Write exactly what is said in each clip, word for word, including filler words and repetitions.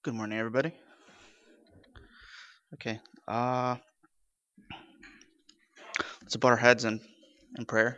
Good morning, everybody. Okay, uh, let's bow our heads in, in prayer.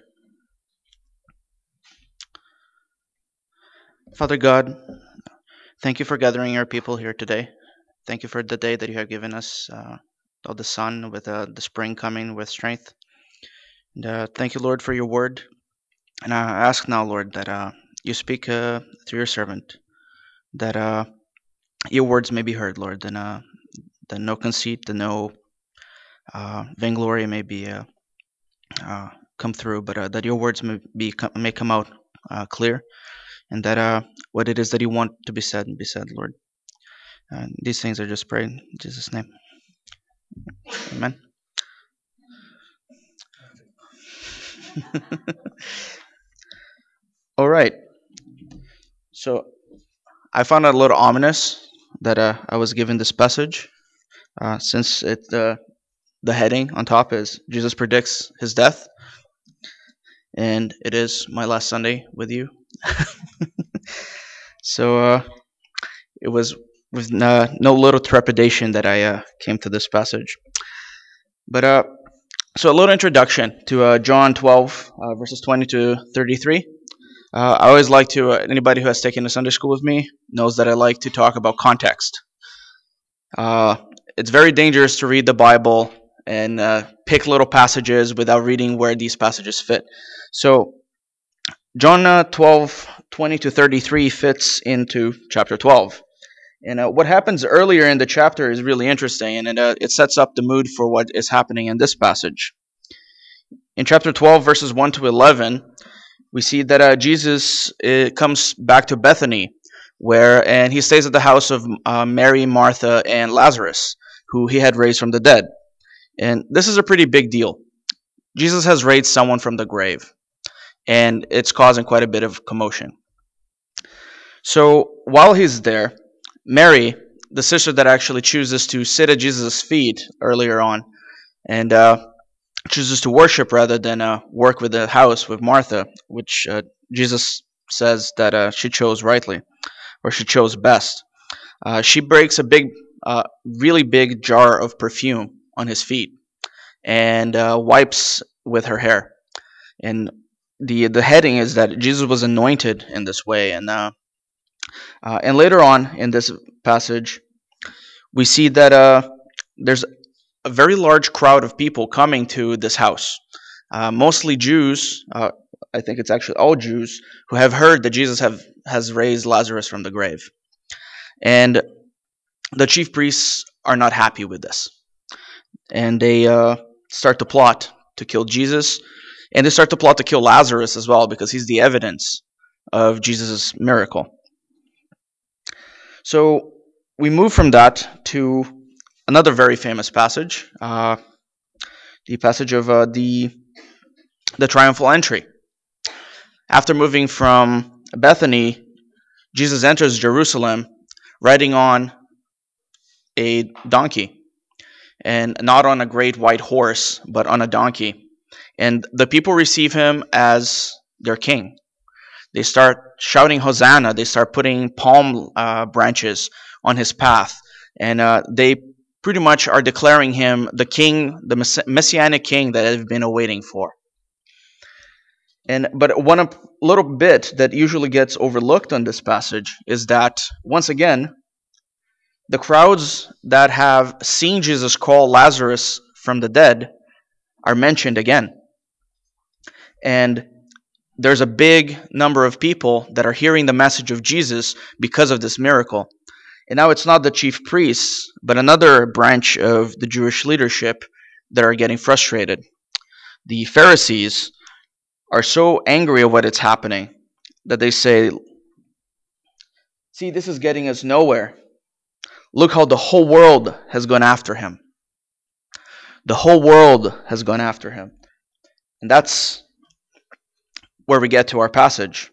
Father God, thank you for gathering your people here today. Thank you for the day that you have given us, uh, of the sun with uh, the spring coming with strength. And uh, thank you, Lord, for your word. And I ask now, Lord, that uh, you speak uh, through your servant, that uh, your words may be heard, Lord, and uh, that no conceit, that no uh, vainglory may be uh, uh, come through, but uh, that your words may be may come out uh, clear, and that uh, what it is that you want to be said and be said, Lord. And these things are just prayed in Jesus' name. Amen. All right. So I found it a little ominous that uh, I was given this passage, uh, since it uh, the heading on top is Jesus predicts his death, and it is my last Sunday with you. So uh, it was with uh, no little trepidation that I uh, came to this passage. But uh, so a little introduction to uh, John twelve, uh, verses twenty to thirty-three. Uh, I always like to, uh, anybody who has taken a Sunday school with me knows that I like to talk about context. Uh, it's very dangerous to read the Bible and uh, pick little passages without reading where these passages fit. So John uh, twelve, twenty to thirty-three fits into chapter twelve. And uh, what happens earlier in the chapter is really interesting, and it, uh, it sets up the mood for what is happening in this passage. In chapter twelve, verses one to eleven, we see that uh, Jesus uh, comes back to Bethany, where and he stays at the house of uh, Mary, Martha, and Lazarus, who he had raised from the dead. And this is a pretty big deal. Jesus has raised someone from the grave, and it's causing quite a bit of commotion. So while he's there, Mary, the sister that actually chooses to sit at Jesus' feet earlier on, and uh, chooses to worship rather than uh, work with the house with Martha, which uh, Jesus says that uh, she chose rightly, or she chose best. Uh, she breaks a big, uh, really big jar of perfume on his feet and uh, wipes with her hair. And the the heading is that Jesus was anointed in this way. And uh, uh, and later on in this passage, we see that uh, there's a very large crowd of people coming to this house, uh, mostly Jews. Uh, I think it's actually all Jews who have heard that Jesus have has raised Lazarus from the grave, and the chief priests are not happy with this, and they uh, start to plot to kill Jesus, and they start to plot to kill Lazarus as well because he's the evidence of Jesus' miracle. So we move from that to another very famous passage, uh, the passage of uh, the the triumphal entry. After moving from Bethany, Jesus enters Jerusalem riding on a donkey, and not on a great white horse, but on a donkey. And the people receive him as their king. They start shouting Hosanna. They start putting palm uh, branches on his path, and uh, they pretty much are declaring him the king, the mess- messianic king that they've been awaiting for. And but one little bit that usually gets overlooked on this passage is that once again, the crowds that have seen Jesus call Lazarus from the dead are mentioned again. And there's a big number of people that are hearing the message of Jesus because of this miracle. And now it's not the chief priests, but another branch of the Jewish leadership that are getting frustrated. The Pharisees are so angry at what is happening that they say, see, this is getting us nowhere. Look how the whole world has gone after him. The whole world has gone after him. And that's where we get to our passage.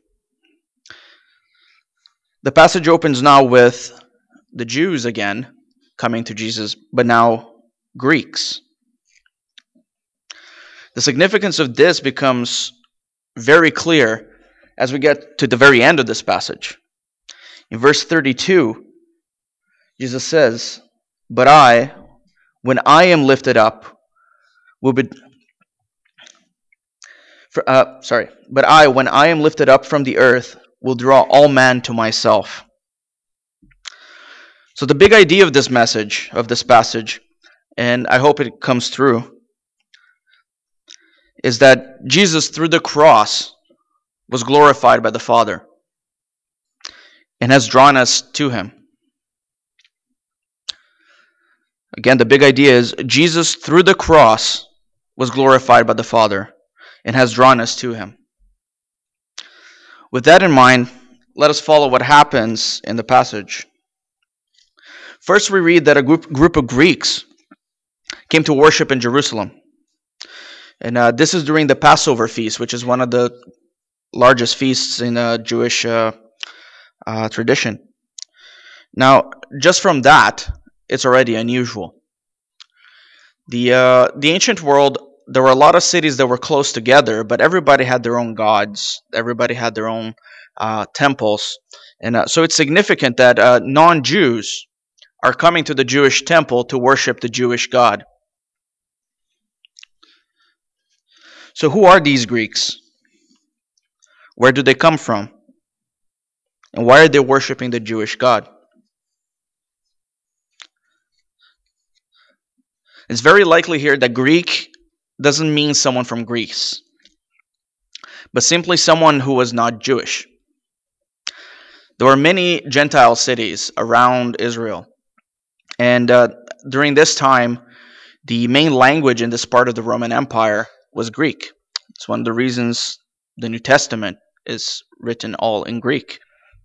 The passage opens now with the Jews again coming to Jesus, but now Greeks. The significance of this becomes very clear as we get to the very end of this passage. In verse thirty-two, Jesus says, "But I, when I am lifted up, will be." For, uh, sorry, but I, when I am lifted up from the earth, will draw all men to myself. So the big idea of this message, of this passage, and I hope it comes through, is that Jesus, through the cross, was glorified by the Father and has drawn us to him. Again, the big idea is Jesus, through the cross, was glorified by the Father and has drawn us to him. With that in mind, let us follow what happens in the passage. First, we read that a group, group of Greeks came to worship in Jerusalem. And uh, this is during the Passover feast, which is one of the largest feasts in uh, Jewish uh, uh, tradition. Now, just from that, it's already unusual. The uh, the ancient world, there were a lot of cities that were close together, but everybody had their own gods. Everybody had their own uh, temples. And uh, so it's significant that uh, non-Jews are coming to the Jewish temple to worship the Jewish God. So who are these Greeks? Where do they come from? And why are they worshiping the Jewish God? It's very likely here that Greek doesn't mean someone from Greece, but simply someone who was not Jewish. There were many Gentile cities around Israel, and uh, during this time, the main language in this part of the Roman Empire was Greek. It's one of the reasons the New Testament is written all in Greek.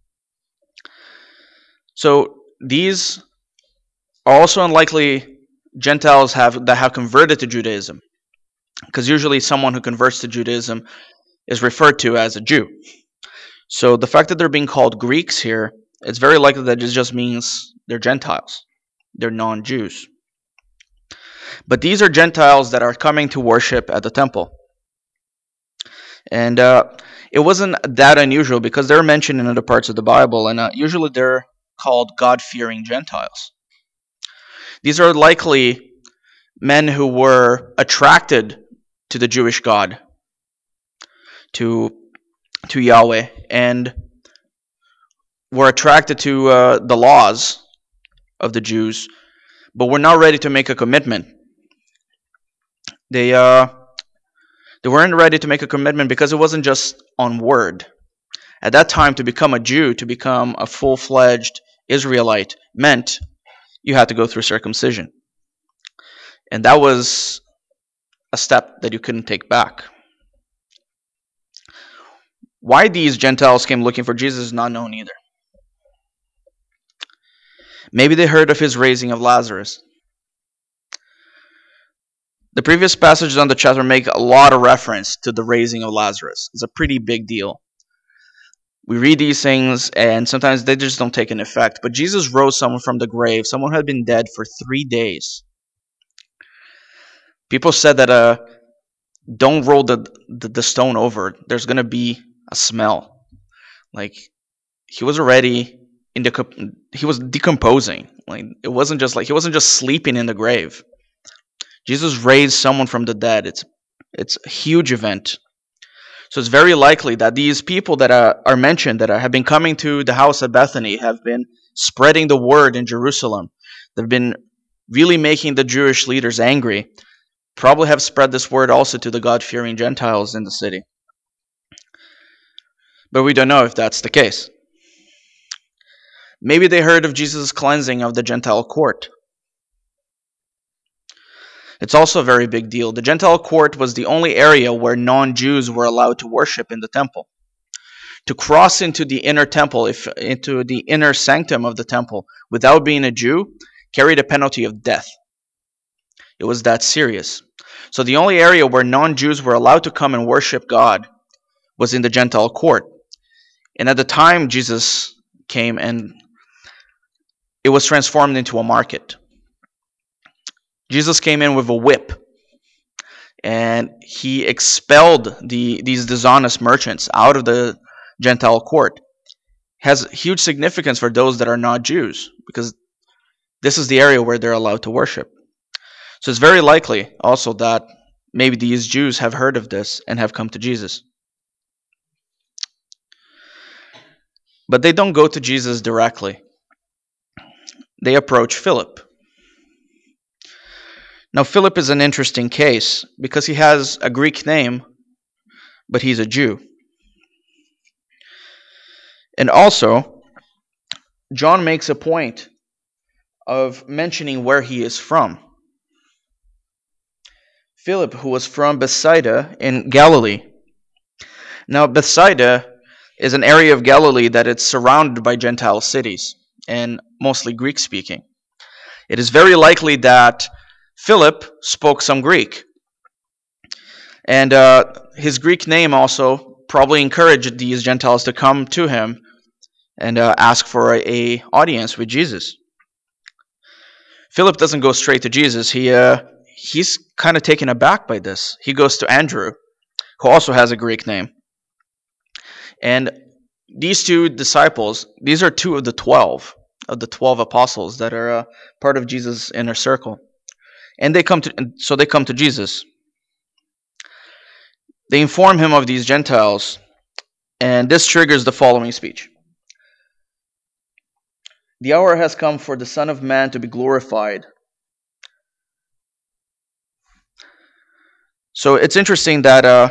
So these are also unlikely Gentiles have that have converted to Judaism, because usually someone who converts to Judaism is referred to as a Jew. So the fact that they're being called Greeks here, it's very likely that it just means they're Gentiles. They're non-Jews. But these are Gentiles that are coming to worship at the temple. And uh, it wasn't that unusual because they're mentioned in other parts of the Bible, and uh, usually they're called God-fearing Gentiles. These are likely men who were attracted to the Jewish God, to, to Yahweh, and were attracted to uh, the laws of the Jews, but were not ready to make a commitment. They uh, they weren't ready to make a commitment because it wasn't just on word. At that time, to become a Jew, to become a full-fledged Israelite, meant you had to go through circumcision. And that was a step that you couldn't take back. Why these Gentiles came looking for Jesus is not known either. Maybe they heard of his raising of Lazarus. The previous passages on the chapter make a lot of reference to the raising of Lazarus. It's a pretty big deal. We read these things and sometimes they just don't take an effect. But Jesus rose someone from the grave, someone who had been dead for three days. People said that uh, don't roll the, the, the stone over. There's going to be a smell. Like, he was already in the, he was decomposing. Like, it wasn't just like he wasn't just sleeping in the grave. Jesus raised someone from the dead. It's it's a huge event. So it's very likely that these people that are, are mentioned, that are, have been coming to the house at Bethany, have been spreading the word in Jerusalem. They've been really making the Jewish leaders angry. Probably have spread this word also to the God-fearing Gentiles in the city. But we don't know if that's the case. Maybe they heard of Jesus' cleansing of the Gentile court. It's also a very big deal. The Gentile court was the only area where non-Jews were allowed to worship in the temple. To cross into the inner temple, if into the inner sanctum of the temple, without being a Jew, carried a penalty of death. It was that serious. So the only area where non-Jews were allowed to come and worship God was in the Gentile court. And at the time Jesus came, and it was transformed into a market. Jesus came in with a whip, and he expelled the these dishonest merchants out of the Gentile court. It has huge significance for those that are not Jews, because This is the area where they're allowed to worship. So it's very likely also that maybe these Jews have heard of this and have come to Jesus. But they don't go to Jesus directly. They approach Philip. Now, Philip is an interesting case because he has a Greek name, but he's a Jew. And also, John makes a point of mentioning where he is from. Philip, who was from Bethsaida in Galilee. Now, Bethsaida is an area of Galilee that is surrounded by Gentile cities, and mostly Greek-speaking. It is very likely that Philip spoke some Greek. And uh, his Greek name also probably encouraged these Gentiles to come to him and uh, ask for a, a audience with Jesus. Philip doesn't go straight to Jesus. He uh, he's kind of taken aback by this. He goes to Andrew, who also has a Greek name. And these two disciples, these are two of the twelve, of the twelve apostles that are uh, part of Jesus' inner circle. And they come to, so they come to Jesus. They inform him of these Gentiles, and this triggers the following speech. The hour has come for the Son of Man to be glorified. So it's interesting that uh,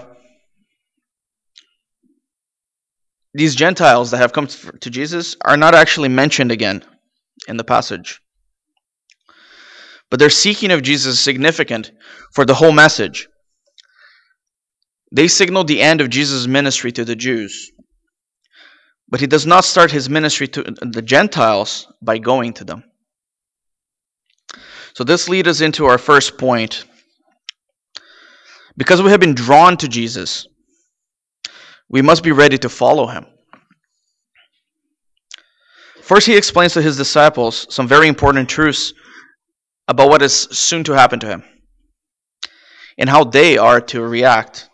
these Gentiles that have come to Jesus are not actually mentioned again in the passage. But their seeking of Jesus is significant for the whole message. They signal the end of Jesus' ministry to the Jews. But he does not start his ministry to the Gentiles by going to them. So this leads us into our first point. Because we have been drawn to Jesus, we must be ready to follow him. First, he explains to his disciples some very important truths about what is soon to happen to him and how they are to react.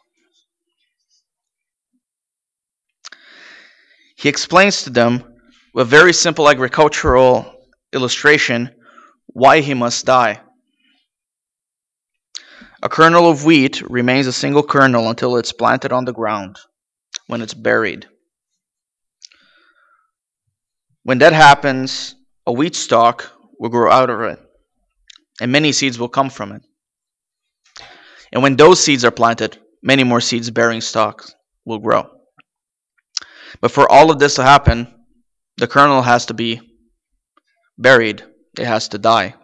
He explains to them with a very simple agricultural illustration why he must die. A kernel of wheat remains a single kernel until it's planted on the ground, when it's buried. When that happens, a wheat stalk will grow out of it, and many seeds will come from it. And when those seeds are planted, many more seeds-bearing stalks will grow. But for all of this to happen, the kernel has to be buried. It has to die.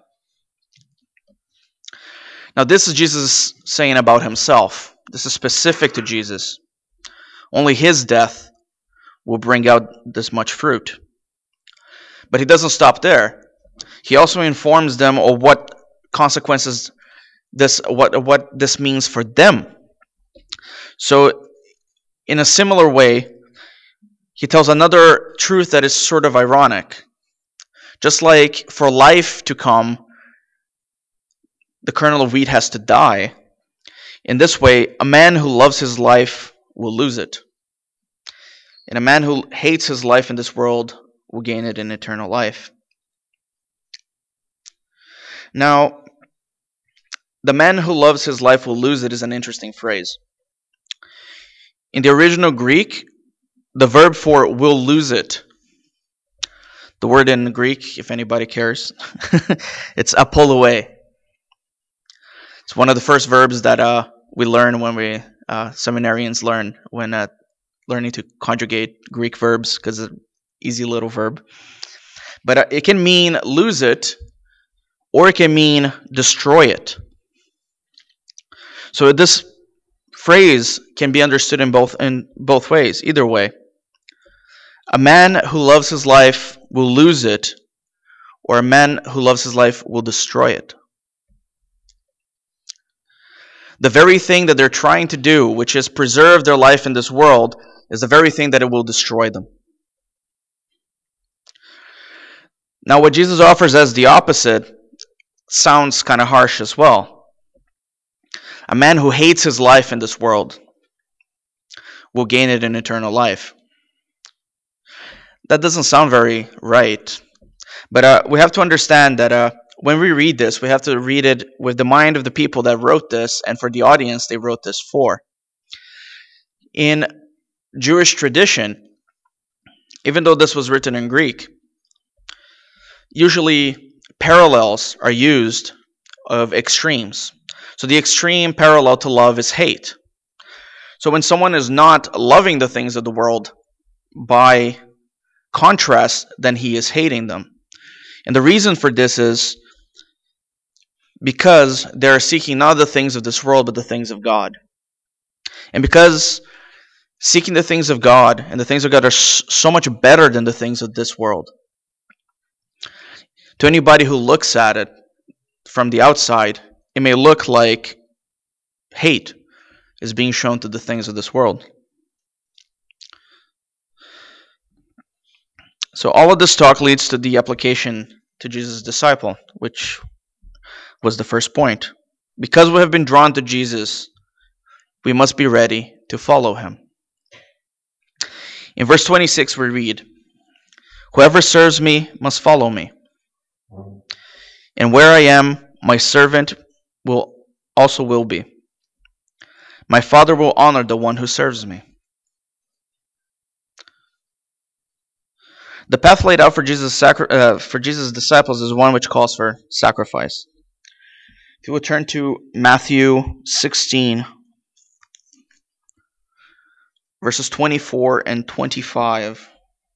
Now, this is Jesus saying about himself. This is specific to Jesus. Only his death will bring out this much fruit. But he doesn't stop there. He also informs them of what consequences this what what this means for them. So, in a similar way, he tells another truth that is sort of ironic. Just like for life to come, the kernel of wheat has to die. In this way, a man who loves his life will lose it. And a man who hates his life in this world will gain it in eternal life. Now, the man who loves his life will lose it is an interesting phrase. In the original Greek, the verb for will lose it, the word in Greek, if anybody cares, it's apolluē. It's one of the first verbs that uh, we learn when we, uh, seminarians learn when uh, learning to conjugate Greek verbs, because it's an easy little verb. But uh, it can mean lose it, or it can mean destroy it. So this phrase can be understood in both in both ways, either way. A man who loves his life will lose it, or a man who loves his life will destroy it. The very thing that they're trying to do, which is preserve their life in this world, is the very thing that it will destroy them. Now, what Jesus offers as the opposite sounds kind of harsh as well. A man who hates his life in this world will gain it in eternal life. That doesn't sound very right. But uh, we have to understand that uh, when we read this, we have to read it with the mind of the people that wrote this and for the audience they wrote this for. In Jewish tradition, even though this was written in Greek, usually parallels are used of extremes. So the extreme parallel to love is hate. So when someone is not loving the things of the world, by contrast, then he is hating them. And the reason for this is because they're seeking not the things of this world, but the things of God. And because seeking the things of God and the things of God are so much better than the things of this world, to anybody who looks at it from the outside, it may look like hate is being shown to the things of this world. So all of this talk leads to the application to Jesus' disciple, which was the first point. Because we have been drawn to Jesus, we must be ready to follow him. In verse twenty-six we read, "Whoever serves me must follow me. And where I am, my servant will also will be. My Father will honor the one who serves me." The path laid out for Jesus' sacri- uh, for Jesus' disciples is one which calls for sacrifice. If you will turn to Matthew sixteen, verses twenty-four and twenty-five.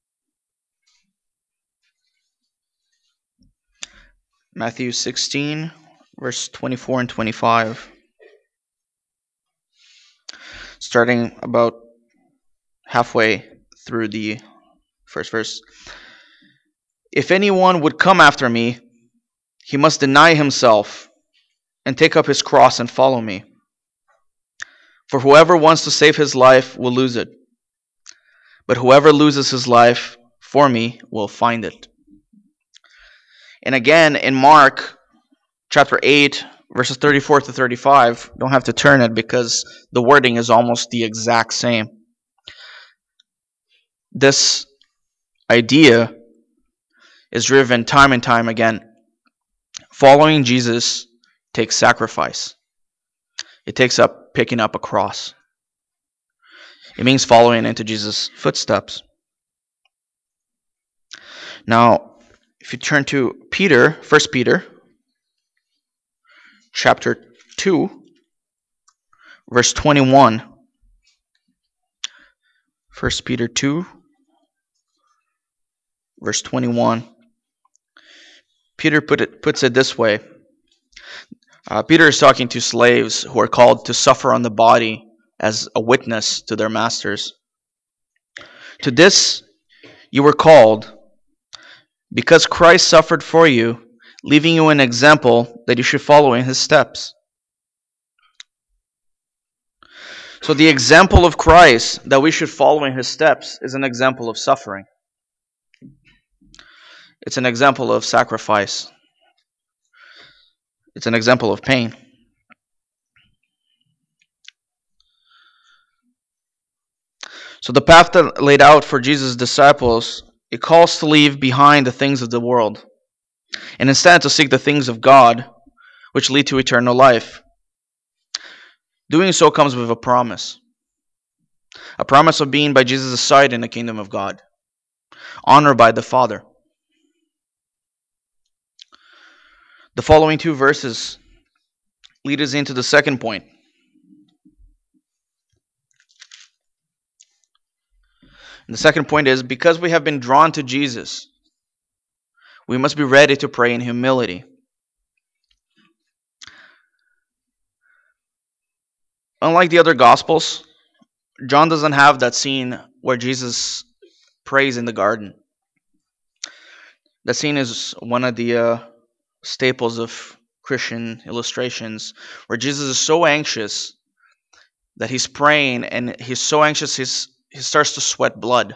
Matthew sixteen, verse twenty-four and twenty-five. Starting about halfway through the first verse. "If anyone would come after me, he must deny himself and take up his cross and follow me. For whoever wants to save his life will lose it. But whoever loses his life for me will find it." And again in Mark chapter eight, verses thirty-four to thirty-five, don't have to turn it because the wording is almost the exact same. This idea is driven time and time again. Following Jesus takes sacrifice. It takes up picking up a cross. It means following into Jesus' footsteps. Now, if you turn to Peter, First Peter, chapter two, verse twenty-one. First Peter two, verse twenty-one. Peter put it, puts it this way. Uh, Peter is talking to slaves who are called to suffer on the body as a witness to their masters. "To this you were called, because Christ suffered for you, leaving you an example that you should follow in his steps." So the example of Christ that we should follow in his steps is an example of suffering. It's an example of sacrifice. It's an example of pain. So the path that laid out for Jesus' disciples, it calls to leave behind the things of the world, and instead to seek the things of God, which lead to eternal life. Doing so comes with a promise. A promise of being by Jesus' side in the kingdom of God, honored by the Father. The following two verses lead us into the second point. And the second point is, because we have been drawn to Jesus, we must be ready to pray in humility. Unlike the other Gospels, John doesn't have that scene where Jesus prays in the garden. That scene is one of the uh, staples of Christian illustrations, where Jesus is so anxious that he's praying, and he's so anxious he's, he starts to sweat blood.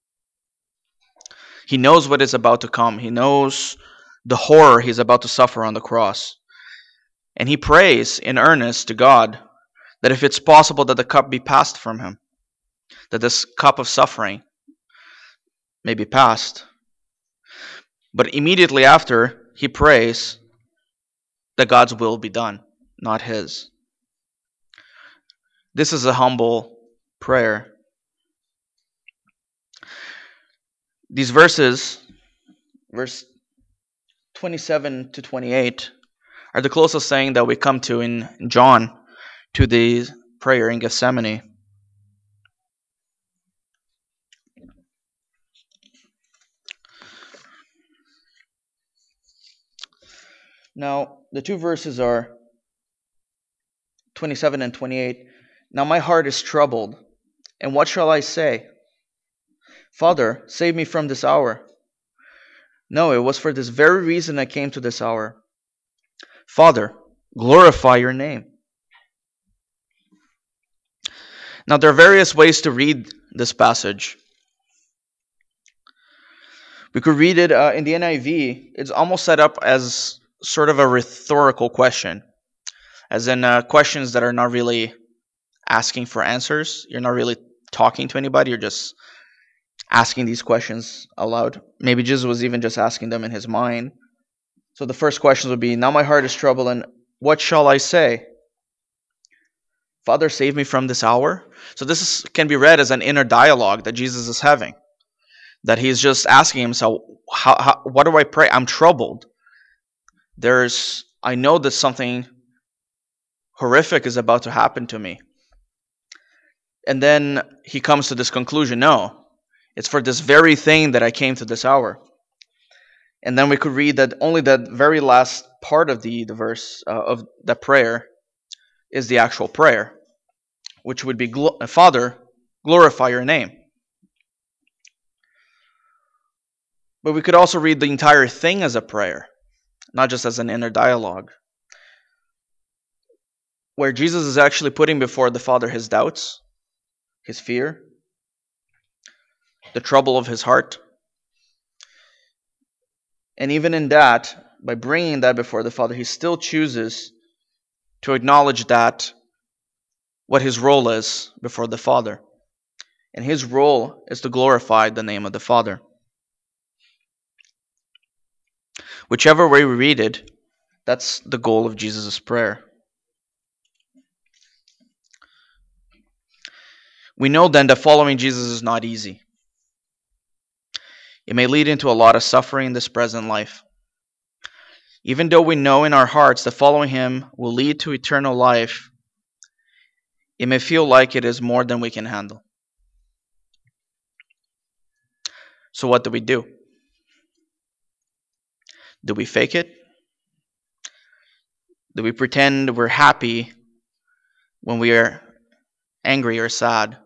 He knows what is about to come. He knows the horror he's about to suffer on the cross. And he prays in earnest to God that if it's possible that the cup be passed from him, that this cup of suffering may be passed. But immediately after, he prays that God's will be done, not his. This is a humble prayer. These verses, verse twenty-seven to twenty-eight, are the closest saying that we come to in John to the prayer in Gethsemane. Now, the two verses are twenty-seven and twenty-eight. Now my heart is troubled, and what shall I say? Father, save me from this hour. No, it was for this very reason I came to this hour. Father, glorify your name. Now, there are various ways to read this passage. We could read it uh, in the N I V. It's almost set up as sort of a rhetorical question, as in uh, questions that are not really asking for answers. You're not really talking to anybody. You're just asking these questions aloud. Maybe Jesus was even just asking them in his mind. So the first question would be, now my heart is troubled, and what shall I say? Father, save me from this hour. So this is, can be read as an inner dialogue that Jesus is having. That he's just asking himself, how, how, what do I pray? I'm troubled. There's, I know that something horrific is about to happen to me. And then he comes to this conclusion, no, it's for this very thing that I came to this hour. And then we could read that only that very last part of the, the verse, uh, of the prayer, is the actual prayer, which would be, Father, glorify your name. But we could also read the entire thing as a prayer, not just as an inner dialogue, where Jesus is actually putting before the Father his doubts, his fear, the trouble of his heart. And even in that, by bringing that before the Father, he still chooses to acknowledge that what his role is before the Father. And his role is to glorify the name of the Father. Whichever way we read it, that's the goal of Jesus' prayer. We know then that following Jesus is not easy. It may lead into a lot of suffering in this present life. Even though we know in our hearts that following him will lead to eternal life, it may feel like it is more than we can handle. So what do we do? Do we fake it? Do we pretend we're happy when we are angry or sad?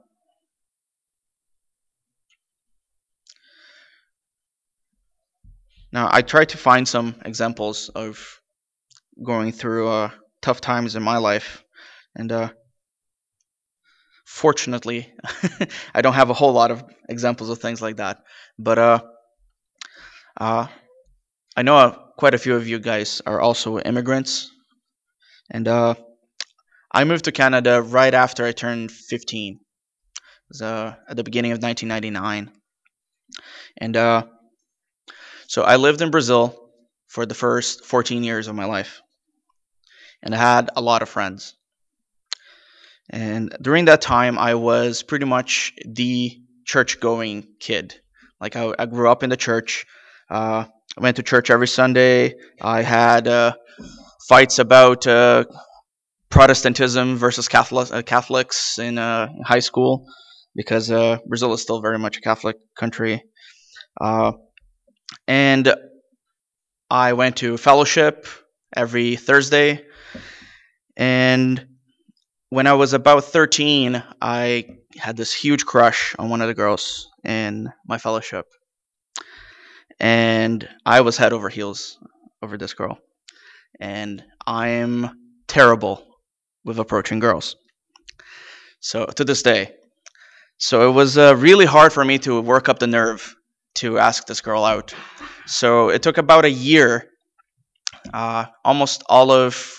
Now, I tried to find some examples of going through uh, tough times in my life, and uh, fortunately, I don't have a whole lot of examples of things like that. But uh, uh, I know uh, quite a few of you guys are also immigrants, and uh, I moved to Canada right after I turned fifteen. It was uh, at the beginning of nineteen ninety-nine, and uh, so I lived in Brazil for the first fourteen years of my life, and I had a lot of friends. And during that time, I was pretty much the church-going kid. Like I, I grew up in the church. Uh, I went to church every Sunday. I had uh, fights about uh, Protestantism versus Catholic, uh, Catholics in uh, high school, because uh, Brazil is still very much a Catholic country. Uh, and I went to fellowship every Thursday. And when I was about thirteen, I had this huge crush on one of the girls in my fellowship. And I was head over heels over this girl. And I'm terrible with approaching girls. So, to this day. So, it was uh, really hard for me to work up the nerve to ask this girl out. So, it took about a year, uh, almost all of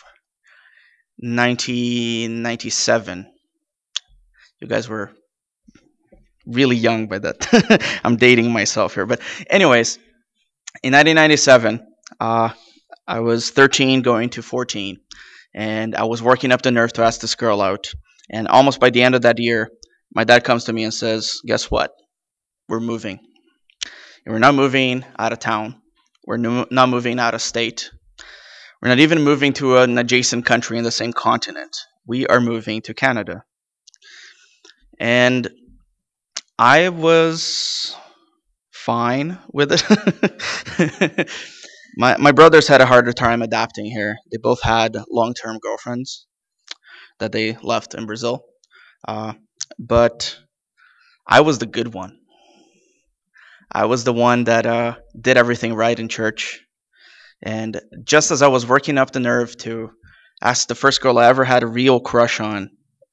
nineteen ninety-seven. You guys were really young by that. I'm dating myself here. But anyways, In nineteen ninety-seven, uh, I was thirteen going to fourteen, and I was working up the nerve to ask this girl out. And almost by the end of that year, my dad comes to me and says, "Guess what? We're moving. And we're not moving out of town. We're no- not moving out of state. We're not even moving to an adjacent country in the same continent. We are moving to Canada." And I was fine with it. my my brothers had a harder time adapting here. They both had long term girlfriends that they left in Brazil, uh, but I was the good one. I was the one that uh, did everything right in church. And just as I was working up the nerve to ask the first girl I ever had a real crush on,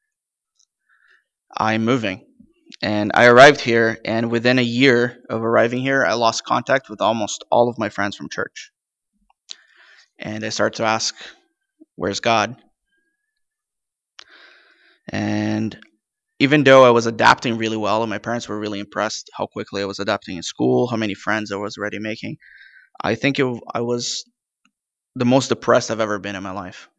I'm moving. And I arrived here, and within a year of arriving here, I lost contact with almost all of my friends from church. And I started to ask, "Where's God?" And even though I was adapting really well, and my parents were really impressed how quickly I was adapting in school, how many friends I was already making, I think it, I was the most depressed I've ever been in my life.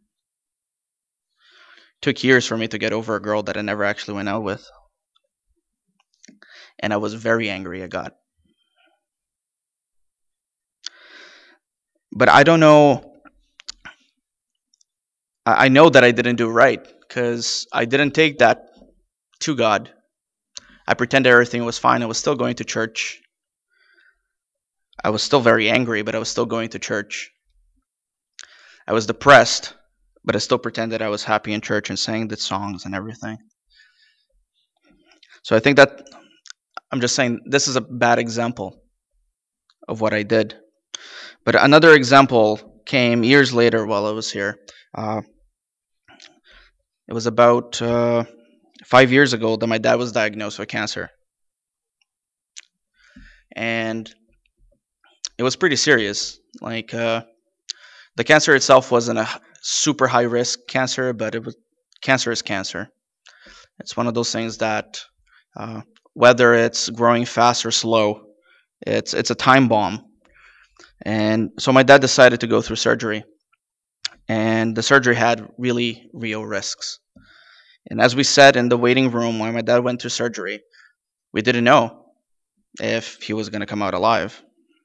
It took years for me to get over a girl that I never actually went out with, and I was very angry at God. But I don't know. I I know that I didn't do right because I didn't take that to God. I pretended everything was fine. I was still going to church. I was still very angry, but I was still going to church. I was depressed, but I still pretended I was happy in church and sang the songs and everything. So I think that I'm just saying this is a bad example of what I did. But another example came years later while I was here. Uh, it was about uh, five years ago that my dad was diagnosed with cancer. And it was pretty serious. Like, uh, the cancer itself wasn't a h- super high risk cancer, but it was cancer is cancer. It's one of those things that uh, whether it's growing fast or slow, it's it's a time bomb. And so my dad decided to go through surgery, and the surgery had really real risks. And as we sat in the waiting room while my dad went through surgery, we didn't know if he was going to come out alive.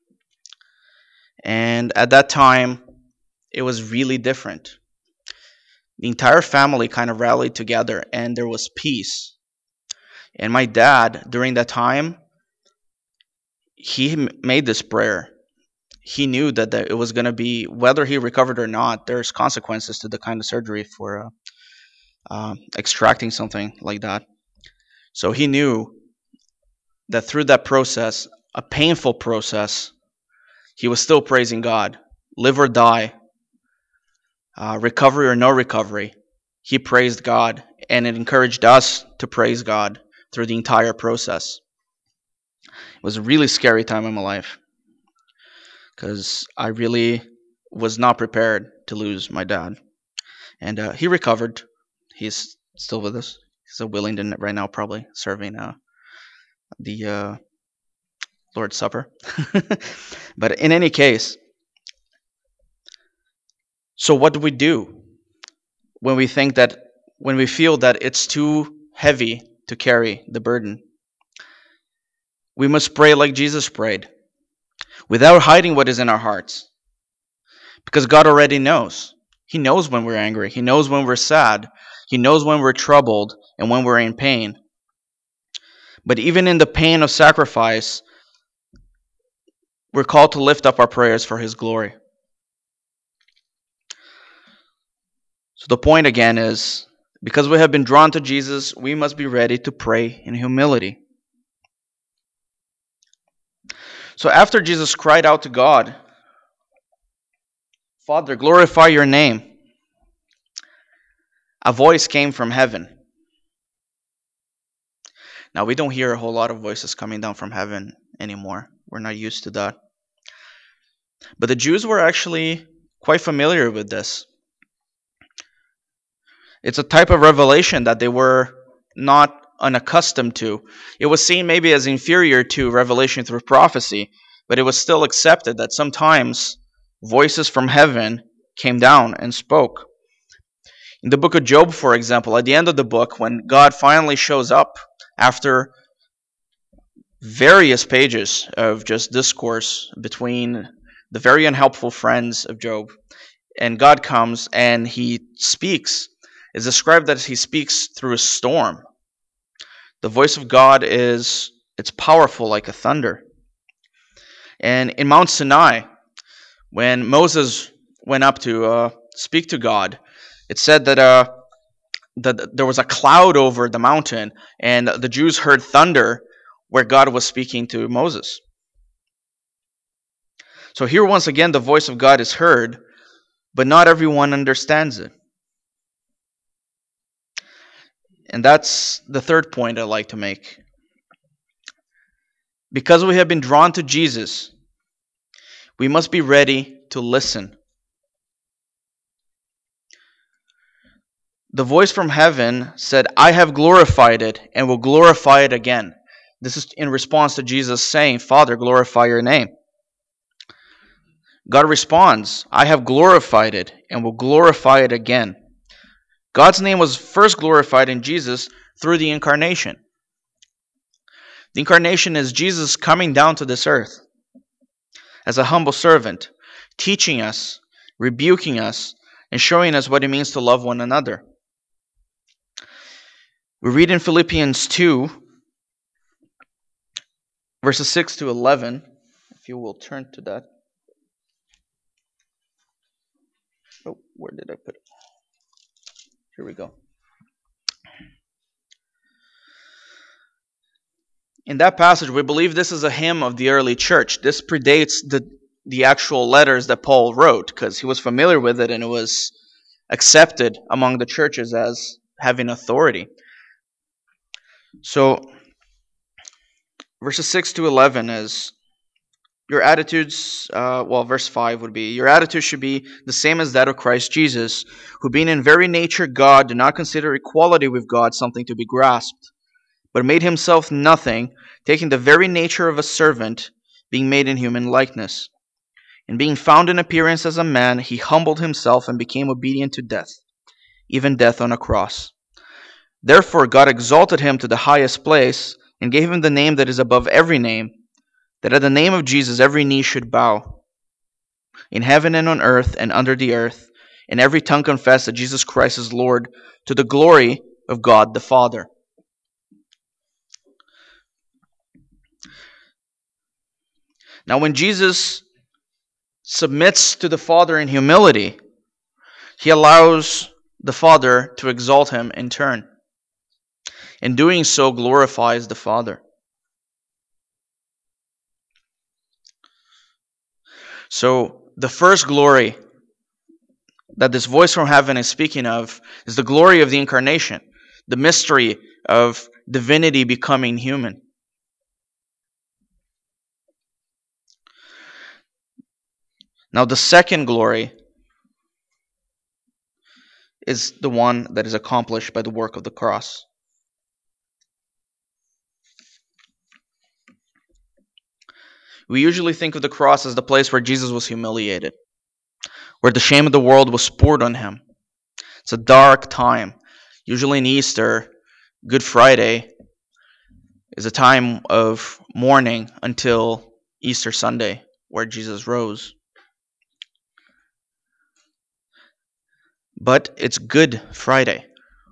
And at that time, it was really different. The entire family kind of rallied together, and there was peace. And my dad, during that time, he m- made this prayer. He knew that the, it was going to be, whether he recovered or not, there's consequences to the kind of surgery for uh, uh, extracting something like that. So he knew that through that process, a painful process, he was still praising God. Live or die, uh, recovery or no recovery, he praised God, and it encouraged us to praise God through the entire process. It was a really scary time in my life because I really was not prepared to lose my dad. And uh, he recovered. He's still with us. He's a Willingdon right now, probably serving uh, the uh, Lord's Supper. But in any case, so what do we do when we think that, when we feel that it's too heavy to carry the burden? We must pray like Jesus prayed, without hiding what is in our hearts, because God already knows. He knows when we're angry. He knows when we're sad. He knows when we're troubled and when we're in pain. But even in the pain of sacrifice, we're called to lift up our prayers for His glory. So the point again is, because we have been drawn to Jesus, we must be ready to pray in humility. So after Jesus cried out to God, "Father, glorify your name," a voice came from heaven. Now, we don't hear a whole lot of voices coming down from heaven anymore. We're not used to that. But the Jews were actually quite familiar with this. It's a type of revelation that they were not unaccustomed to. It was seen maybe as inferior to revelation through prophecy, but it was still accepted that sometimes voices from heaven came down and spoke. In the book of Job, for example, at the end of the book, when God finally shows up after various pages of just discourse between the very unhelpful friends of Job, and God comes and he speaks, it's described that he speaks through a storm. The voice of God is, it's powerful like a thunder. And in Mount Sinai, when Moses went up to uh, speak to God, it said that uh, that there was a cloud over the mountain, and the Jews heard thunder where God was speaking to Moses. So here once again the voice of God is heard, but not everyone understands it. And that's the third point I'd like to make. Because we have been drawn to Jesus, we must be ready to listen. The voice from heaven said, I have glorified it and will glorify it again. This is in response to Jesus saying, Father, glorify your name. God responds, I have glorified it and will glorify it again. God's name was first glorified in Jesus through the incarnation. The incarnation is Jesus coming down to this earth as a humble servant, teaching us, rebuking us, and showing us what it means to love one another. We read in Philippians two, verses six to eleven, if you will turn to that. Oh, where did I put it? Here we go. In that passage, we believe this is a hymn of the early church. This predates the, the actual letters that Paul wrote, because he was familiar with it and it was accepted among the churches as having authority. So, verses six to eleven is, your attitudes, uh, well, verse five would be, your attitude should be the same as that of Christ Jesus, who being in very nature God, did not consider equality with God something to be grasped, but made himself nothing, taking the very nature of a servant, being made in human likeness. And being found in appearance as a man, he humbled himself and became obedient to death, even death on a cross. Therefore God exalted him to the highest place, and gave him the name that is above every name, that at the name of Jesus every knee should bow, in heaven and on earth and under the earth, and every tongue confess that Jesus Christ is Lord, to the glory of God the Father. Now when Jesus submits to the Father in humility, he allows the Father to exalt him in turn. In doing so, glorifies the Father. So the first glory that this voice from heaven is speaking of is the glory of the incarnation, the mystery of divinity becoming human. Now the second glory is the one that is accomplished by the work of the cross. We usually think of the cross as the place where Jesus was humiliated, where the shame of the world was poured on him. It's a dark time. Usually in Easter, Good Friday is a time of mourning until Easter Sunday, where Jesus rose. But it's Good Friday.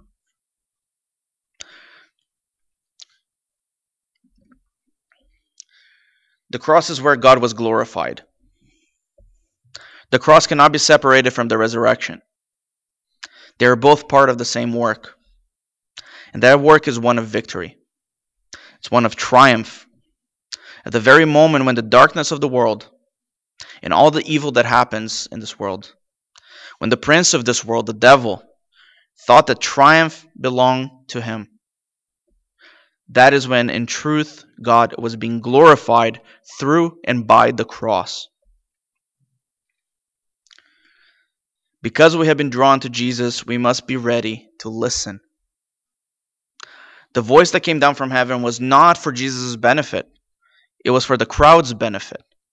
The cross is where God was glorified. The cross cannot be separated from the resurrection. They are both part of the same work. And that work is one of victory. It's one of triumph. At the very moment when the darkness of the world and all the evil that happens in this world, when the prince of this world, the devil, thought that triumph belonged to him, that is when, in truth, God was being glorified through and by the cross. Because we have been drawn to Jesus, we must be ready to listen. The voice that came down from heaven was not for Jesus' benefit. It was for the crowd's benefit.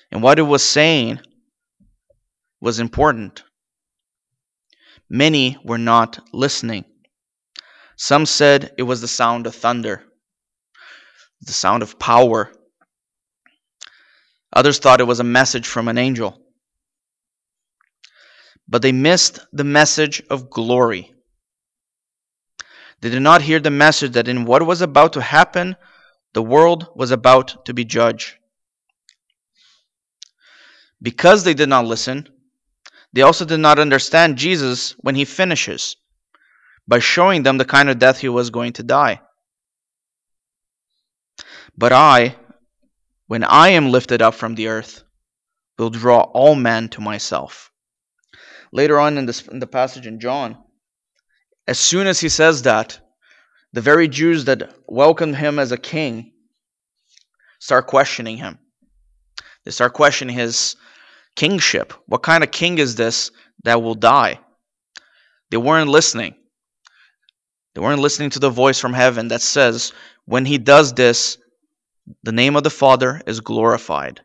And what it was saying was important. Many were not listening. Some said it was the sound of thunder, the sound of power. Others thought it was a message from an angel. But they missed the message of glory. They did not hear the message that in what was about to happen, the world was about to be judged. Because they did not listen, they also did not understand Jesus when he finishes, by showing them the kind of death he was going to die. But I, when I am lifted up from the earth, will draw all men to myself. Later on in, this, in the passage in John, as soon as he says that, the very Jews that welcomed him as a king start questioning him. They start questioning his kingship. What kind of king is this that will die? They weren't listening. They weren't listening to the voice from heaven that says, when he does this, the name of the Father is glorified.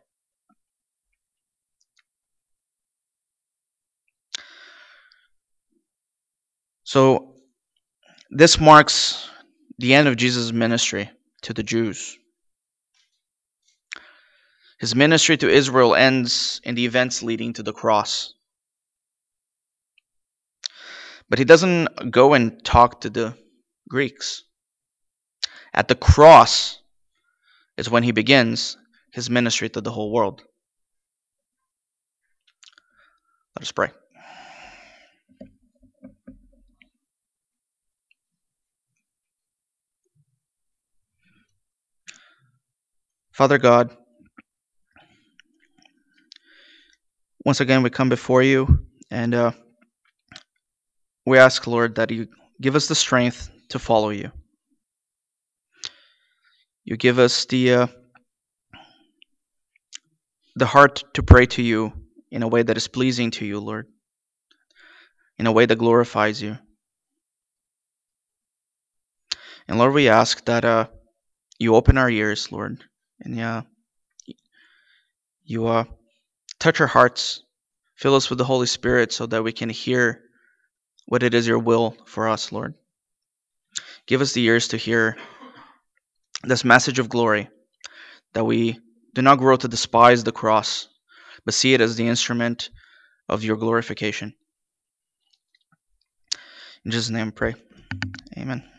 So, this marks the end of Jesus' ministry to the Jews. His ministry to Israel ends in the events leading to the cross. But he doesn't go and talk to the Greeks. At the cross is when he begins his ministry to the whole world. Let us pray. Father God, once again we come before you, and uh, we ask, Lord, that you give us the strength to follow you. You give us the uh, the heart to pray to you in a way that is pleasing to you, Lord, in a way that glorifies you. And Lord, we ask that uh, you open our ears, Lord, and yeah, you uh, touch our hearts, fill us with the Holy Spirit so that we can hear what it is your will for us, Lord. Give us the ears to hear this message of glory, that we do not grow to despise the cross, but see it as the instrument of your glorification. In Jesus' name we pray. Amen.